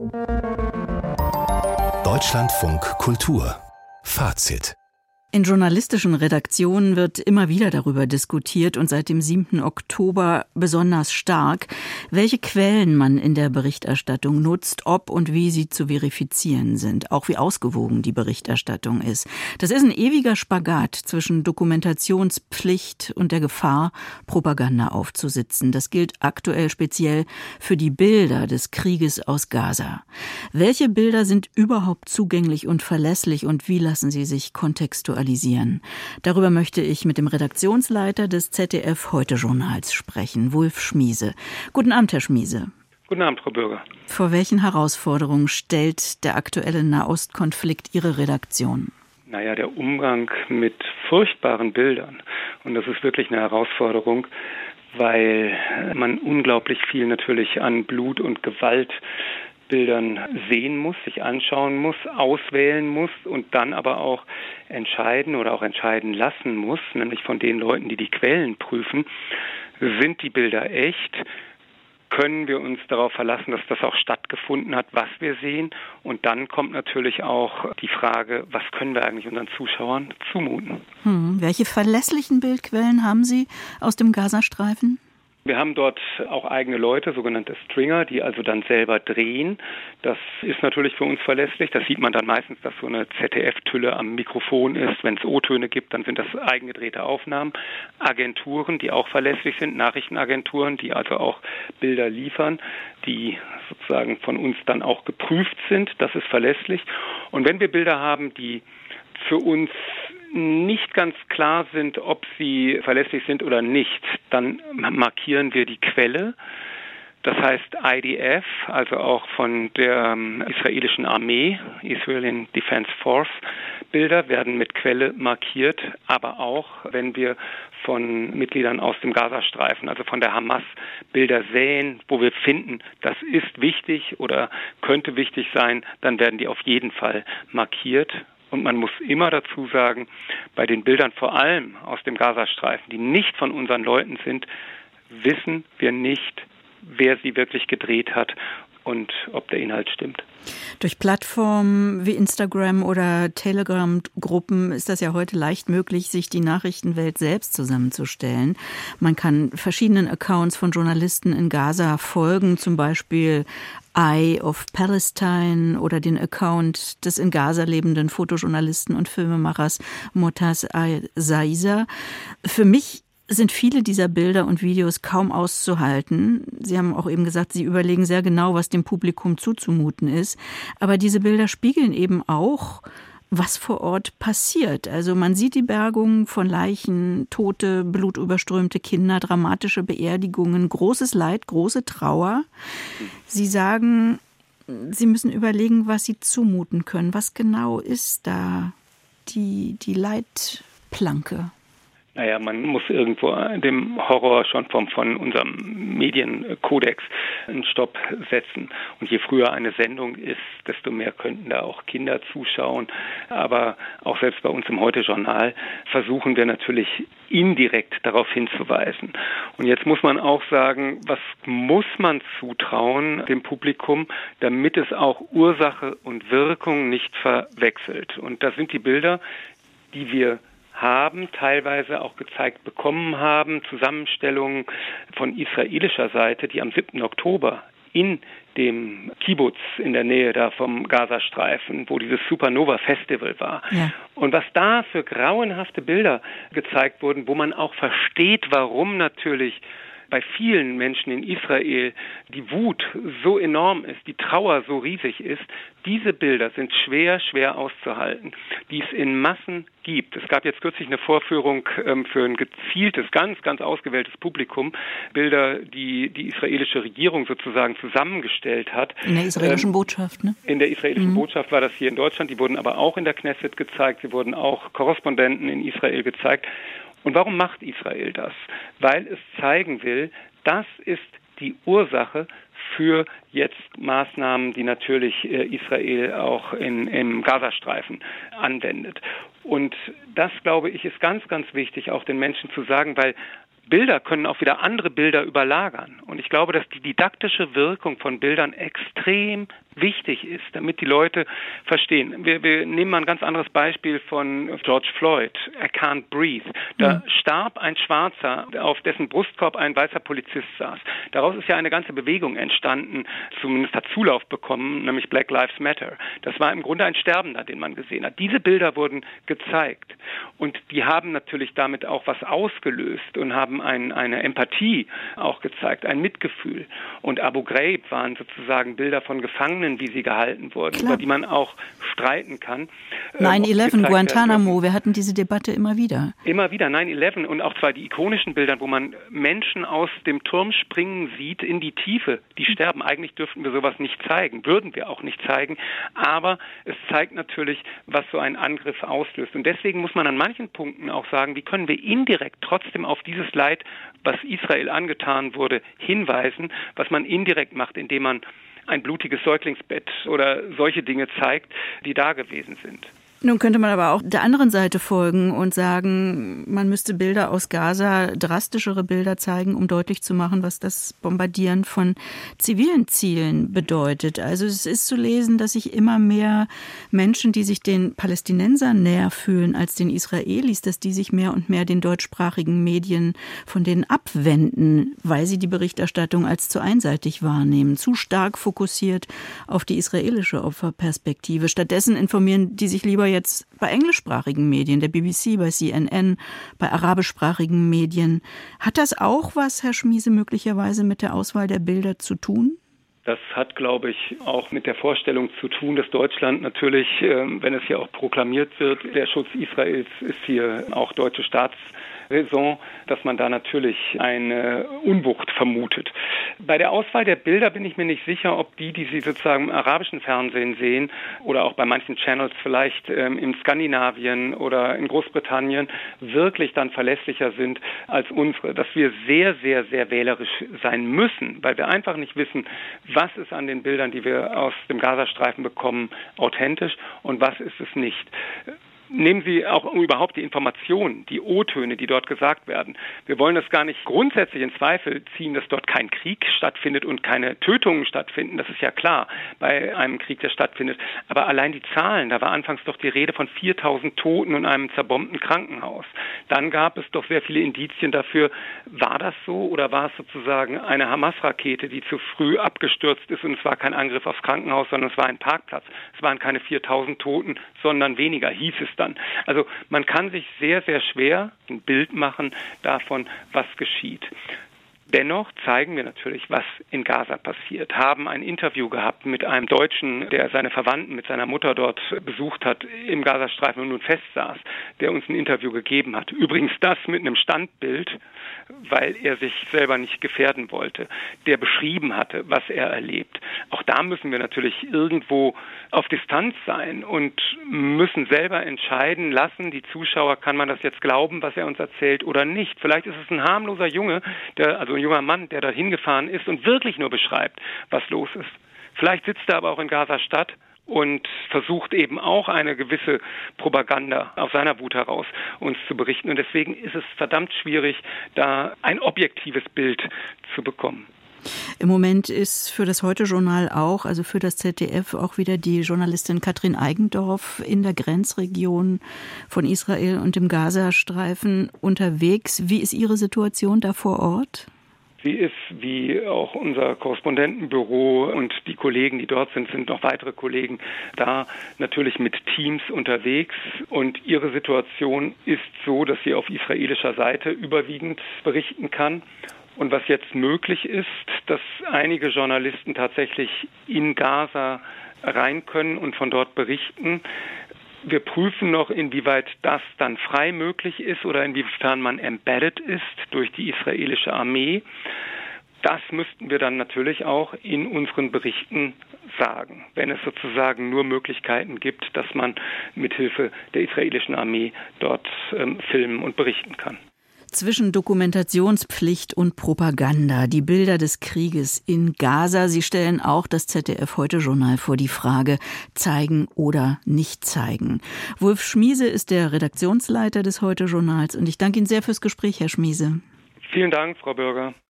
Deutschlandfunk Kultur Fazit. In journalistischen Redaktionen wird immer wieder darüber diskutiert und seit dem 7. Oktober besonders stark, welche Quellen man in der Berichterstattung nutzt, ob und wie sie zu verifizieren sind, auch wie ausgewogen die Berichterstattung ist. Das ist ein ewiger Spagat zwischen Dokumentationspflicht und der Gefahr, Propaganda aufzusitzen. Das gilt aktuell speziell für die Bilder des Krieges aus Gaza. Welche Bilder sind überhaupt zugänglich und verlässlich und wie lassen sie sich kontextualisieren? Darüber möchte ich mit dem Redaktionsleiter des ZDF-Heute-Journals sprechen, Wulf Schmiese. Guten Abend, Herr Schmiese. Guten Abend, Frau Bürger. Vor welchen Herausforderungen stellt der aktuelle Nahostkonflikt Ihre Redaktion? Der Umgang mit furchtbaren Bildern. Und das ist wirklich eine Herausforderung, weil man unglaublich viel natürlich an Blut und Gewalt Bildern sehen muss, sich anschauen muss, auswählen muss und dann aber auch entscheiden oder auch entscheiden lassen muss, nämlich von den Leuten, die die Quellen prüfen, sind die Bilder echt? Können wir uns darauf verlassen, dass das auch stattgefunden hat, was wir sehen? Und dann kommt natürlich auch die Frage, was können wir eigentlich unseren Zuschauern zumuten? Welche verlässlichen Bildquellen haben Sie aus dem Gazastreifen? Wir haben dort auch eigene Leute, sogenannte Stringer, die also dann selber drehen. Das ist natürlich für uns verlässlich. Das sieht man dann meistens, dass so eine ZDF-Tülle am Mikrofon ist. Wenn es O-Töne gibt, dann sind das eigengedrehte Aufnahmen. Agenturen, die auch verlässlich sind, Nachrichtenagenturen, die also auch Bilder liefern, die sozusagen von uns dann auch geprüft sind. Das ist verlässlich. Und wenn wir Bilder haben, die für uns nicht ganz klar sind, ob sie verlässlich sind oder nicht, dann markieren wir die Quelle. Das heißt IDF, also auch von der israelischen Armee, Israeli Defense Force, Bilder werden mit Quelle markiert, aber auch, wenn wir von Mitgliedern aus dem Gazastreifen, also von der Hamas, Bilder sehen, wo wir finden, das ist wichtig oder könnte wichtig sein, dann werden die auf jeden Fall markiert. Und man muss immer dazu sagen, bei den Bildern vor allem aus dem Gazastreifen, die nicht von unseren Leuten sind, wissen wir nicht, wer sie wirklich gedreht hat und ob der Inhalt stimmt. Durch Plattformen wie Instagram oder Telegram-Gruppen ist das ja heute leicht möglich, sich die Nachrichtenwelt selbst zusammenzustellen. Man kann verschiedenen Accounts von Journalisten in Gaza folgen, zum Beispiel Eye of Palestine oder den Account des in Gaza lebenden Fotojournalisten und Filmemachers Motaz Al-Zaiza. Für mich sind viele dieser Bilder und Videos kaum auszuhalten. Sie haben auch eben gesagt, Sie überlegen sehr genau, was dem Publikum zuzumuten ist. Aber diese Bilder spiegeln eben auch, was vor Ort passiert. Also man sieht die Bergung von Leichen, tote, blutüberströmte Kinder, dramatische Beerdigungen, großes Leid, große Trauer. Sie sagen, Sie müssen überlegen, was Sie zumuten können. Was genau ist da die Leitplanke? Man muss irgendwo dem Horror schon von unserem Medienkodex einen Stopp setzen. Und je früher eine Sendung ist, desto mehr könnten da auch Kinder zuschauen. Aber auch selbst bei uns im Heute-Journal versuchen wir natürlich indirekt darauf hinzuweisen. Und jetzt muss man auch sagen, was muss man zutrauen dem Publikum, damit es auch Ursache und Wirkung nicht verwechselt. Und das sind die Bilder, die wir haben, teilweise auch gezeigt bekommen haben, Zusammenstellungen von israelischer Seite, die am 7. Oktober in dem Kibbutz in der Nähe da vom Gazastreifen, wo dieses Supernova-Festival war. Ja. Und was da für grauenhafte Bilder gezeigt wurden, wo man auch versteht, warum natürlich bei vielen Menschen in Israel die Wut so enorm ist, die Trauer so riesig ist, diese Bilder sind schwer auszuhalten, die es in Massen gibt. Es gab jetzt kürzlich eine Vorführung für ein gezieltes, ganz ausgewähltes Publikum, Bilder, die die israelische Regierung sozusagen zusammengestellt hat. In der israelischen Botschaft, ne? In der israelischen Botschaft war das hier in Deutschland. Die wurden aber auch in der Knesset gezeigt. Sie wurden auch Korrespondenten in Israel gezeigt. Und warum macht Israel das? Weil es zeigen will, das ist die Ursache für jetzt Maßnahmen, die natürlich Israel auch im Gazastreifen anwendet. Und das, glaube ich, ist ganz wichtig, auch den Menschen zu sagen, weil Bilder können auch wieder andere Bilder überlagern. Und ich glaube, dass die didaktische Wirkung von Bildern extrem wichtig ist, damit die Leute verstehen. Wir nehmen mal ein ganz anderes Beispiel von George Floyd, I Can't Breathe. Da starb ein Schwarzer, auf dessen Brustkorb ein weißer Polizist saß. Daraus ist ja eine ganze Bewegung entstanden, zumindest hat Zulauf bekommen, nämlich Black Lives Matter. Das war im Grunde ein Sterbender, den man gesehen hat. Diese Bilder wurden gezeigt und die haben natürlich damit auch was ausgelöst und haben eine Empathie auch gezeigt, ein Mitgefühl. Und Abu Ghraib waren sozusagen Bilder von Gefangenen, wie sie gehalten wurden, über die man auch streiten kann. 9/11, Guantanamo, wir hatten diese Debatte immer wieder. Immer wieder, 9/11 und auch zwar die ikonischen Bilder, wo man Menschen aus dem Turm springen sieht in die Tiefe, die sterben. Eigentlich dürften wir sowas nicht zeigen, würden wir auch nicht zeigen, aber es zeigt natürlich, was so ein Angriff auslöst. Und deswegen muss man an manchen Punkten auch sagen, wie können wir indirekt trotzdem auf dieses Leid, was Israel angetan wurde, hinweisen, was man indirekt macht, indem man ein blutiges Säuglingsbett oder solche Dinge zeigt, die da gewesen sind. Nun könnte man aber auch der anderen Seite folgen und sagen, man müsste Bilder aus Gaza, drastischere Bilder zeigen, um deutlich zu machen, was das Bombardieren von zivilen Zielen bedeutet. Also es ist zu lesen, dass sich immer mehr Menschen, die sich den Palästinensern näher fühlen als den Israelis, dass die sich mehr und mehr den deutschsprachigen Medien von denen abwenden, weil sie die Berichterstattung als zu einseitig wahrnehmen, zu stark fokussiert auf die israelische Opferperspektive. Stattdessen informieren die sich lieber jetzt bei englischsprachigen Medien, der BBC, bei CNN, bei arabischsprachigen Medien. Hat das auch was, Herr Schmiese, möglicherweise mit der Auswahl der Bilder zu tun? Das hat, glaube ich, auch mit der Vorstellung zu tun, dass Deutschland natürlich, wenn es hier auch proklamiert wird, der Schutz Israels ist hier auch deutsche Staatsräson, dass man da natürlich eine Unwucht vermutet. Bei der Auswahl der Bilder bin ich mir nicht sicher, ob die Sie sozusagen im arabischen Fernsehen sehen oder auch bei manchen Channels vielleicht in Skandinavien oder in Großbritannien wirklich dann verlässlicher sind als unsere. Dass wir sehr, sehr, sehr wählerisch sein müssen, weil wir einfach nicht wissen, was ist an den Bildern, die wir aus dem Gazastreifen bekommen, authentisch und was ist es nicht. Nehmen Sie auch überhaupt die Informationen, die O-Töne, die dort gesagt werden. Wir wollen das gar nicht grundsätzlich in Zweifel ziehen, dass dort kein Krieg stattfindet und keine Tötungen stattfinden. Das ist ja klar bei einem Krieg, der stattfindet. Aber allein die Zahlen, da war anfangs doch die Rede von 4.000 Toten und einem zerbombten Krankenhaus. Dann gab es doch sehr viele Indizien dafür, war das so oder war es sozusagen eine Hamas-Rakete, die zu früh abgestürzt ist und es war kein Angriff aufs Krankenhaus, sondern es war ein Parkplatz. Es waren keine 4.000 Toten, sondern weniger, hieß es dann. Also man kann sich sehr, sehr schwer ein Bild machen davon, was geschieht. Dennoch zeigen wir natürlich, was in Gaza passiert. Haben ein Interview gehabt mit einem Deutschen, der seine Verwandten mit seiner Mutter dort besucht hat, im Gazastreifen und nun festsaß, der uns ein Interview gegeben hat. Übrigens das mit einem Standbild, weil er sich selber nicht gefährden wollte, der beschrieben hatte, was er erlebt. Auch da müssen wir natürlich irgendwo auf Distanz sein und müssen selber entscheiden lassen, die Zuschauer, kann man das jetzt glauben, was er uns erzählt oder nicht. Vielleicht ist es ein harmloser Junge, ein junger Mann, der da hingefahren ist und wirklich nur beschreibt, was los ist. Vielleicht sitzt er aber auch in Gaza-Stadt und versucht eben auch eine gewisse Propaganda aus seiner Wut heraus uns zu berichten. Und deswegen ist es verdammt schwierig, da ein objektives Bild zu bekommen. Im Moment ist für das Heute-Journal auch, also für das ZDF, auch wieder die Journalistin Katrin Eigendorf in der Grenzregion von Israel und dem Gazastreifen unterwegs. Wie ist Ihre Situation da vor Ort? Sie ist, wie auch unser Korrespondentenbüro und die Kollegen, die dort sind noch weitere Kollegen da, natürlich mit Teams unterwegs. Und ihre Situation ist so, dass sie auf israelischer Seite überwiegend berichten kann. Und was jetzt möglich ist, dass einige Journalisten tatsächlich in Gaza rein können und von dort berichten. Wir prüfen noch, inwieweit das dann frei möglich ist oder inwiefern man embedded ist durch die israelische Armee. Das müssten wir dann natürlich auch in unseren Berichten sagen, wenn es sozusagen nur Möglichkeiten gibt, dass man mithilfe der israelischen Armee dort filmen und berichten kann. Zwischen Dokumentationspflicht und Propaganda, die Bilder des Krieges in Gaza. Sie stellen auch das ZDF-Heute-Journal vor die Frage, zeigen oder nicht zeigen. Wulf Schmiese ist der Redaktionsleiter des Heute-Journals und ich danke Ihnen sehr fürs Gespräch, Herr Schmiese. Vielen Dank, Frau Bürger.